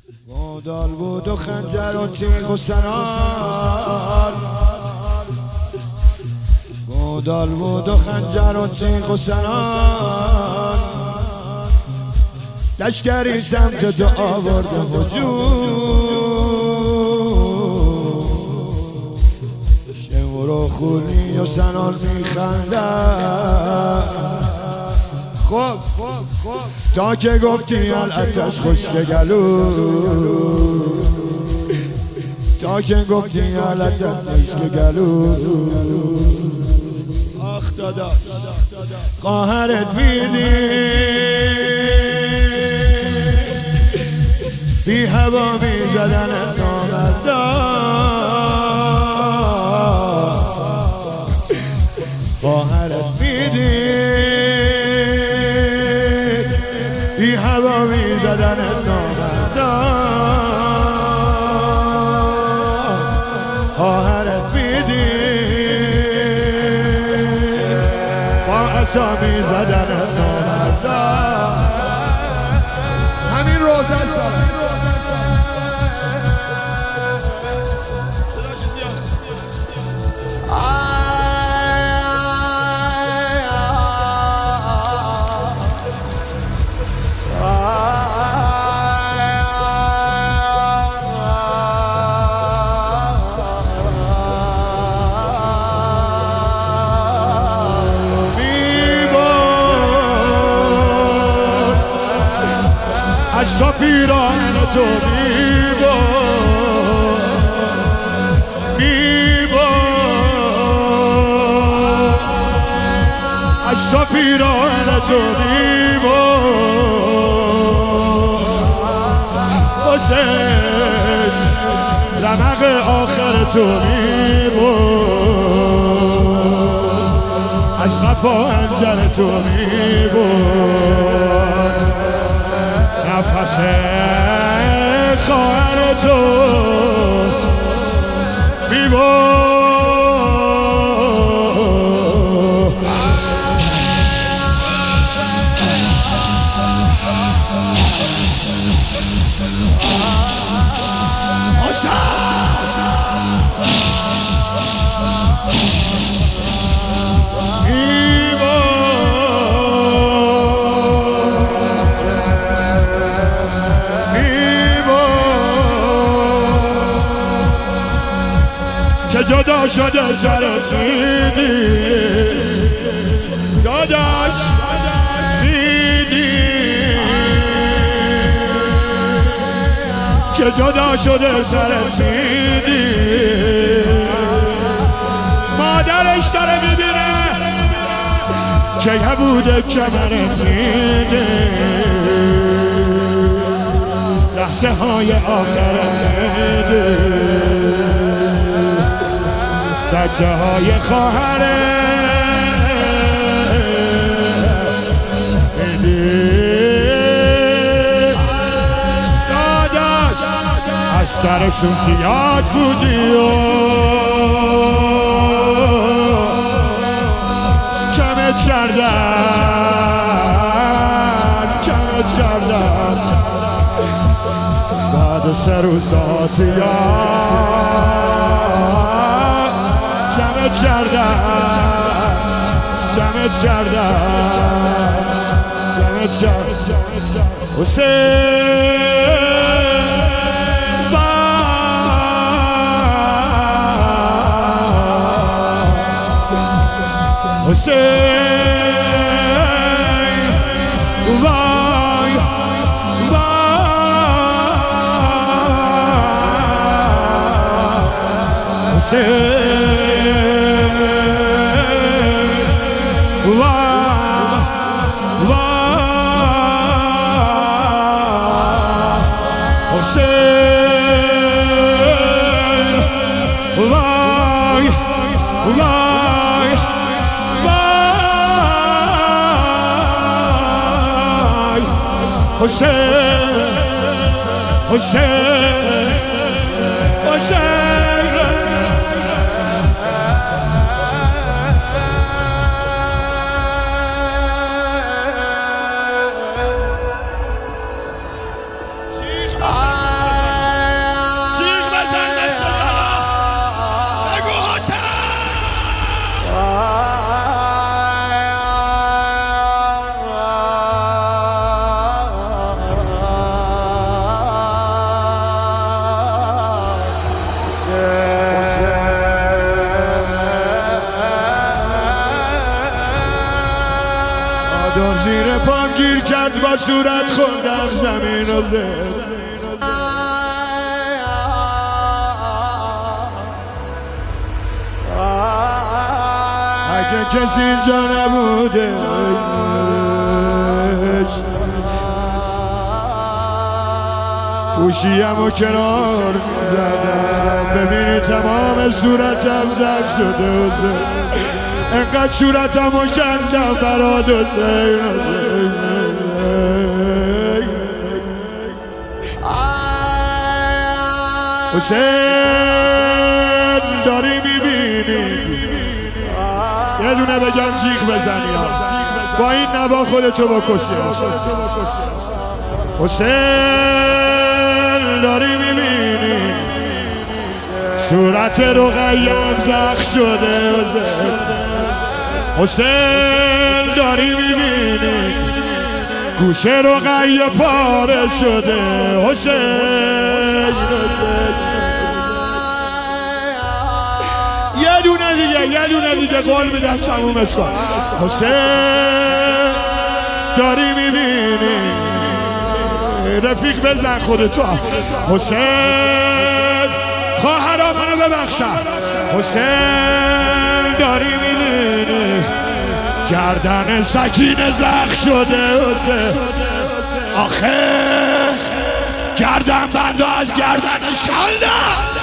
گودال بود و خنجر و تیغ و سنان، گودال بود و خنجر و تیغ و سنان، لشکری سمت تو آورده هجوم، شمر و خونی و سنان میخندن. خب تا که گفتی الاتش خشک گلو، تا که گفتی الاتش خشک گلو، آخ داداش خواهرت بیدی بی هوا می زدن نامردان، خواهرت بیدی بی هوا می زدن نامردان، خواهرت بیدی با عصا می زدن نامردان. همین روزه است. از تا پیران تو میبار، از تا پیران تو میبار، حسین رمق آخر تو میبار، از قفا انجل تو میبار، نفس خواهر تو میبار. که جدا شده سرت دیدی داداش دیدی، که جدا شده سرت دیدی، مادرش داره میبینه که بوده کمرت میده، لحظه های آخرت سجه های خواهره داداش از سرشون زیاد بودی و کمت کردن بعد 3 روز داتیان جمعت کردن حسین حسین وای صورت خوندم زمین و زد. اگه کسی اینجا نبوده پوشیم و کنار میزدم، ببینی تمام صورتم زخم شده و زد. انقدر صورتم و کندم برات حسین داری میبینی یه دونه بگم جیغ بزنی با این نوا خودتو بکشی. حسین داری میبینی صورت رقیم زخم شده. حسین داری میبینی گوشه رقیه پاره شده. حسین یه دونه دیگه قول میدم تمومش کن. حسین داری میبینی رفیق بزن خودتو. حسین خواهرام منو ببخشن. حسین داری میبینی گردن سکینه زخم شده. حسین آخه گردن بنده از گردنش کندم.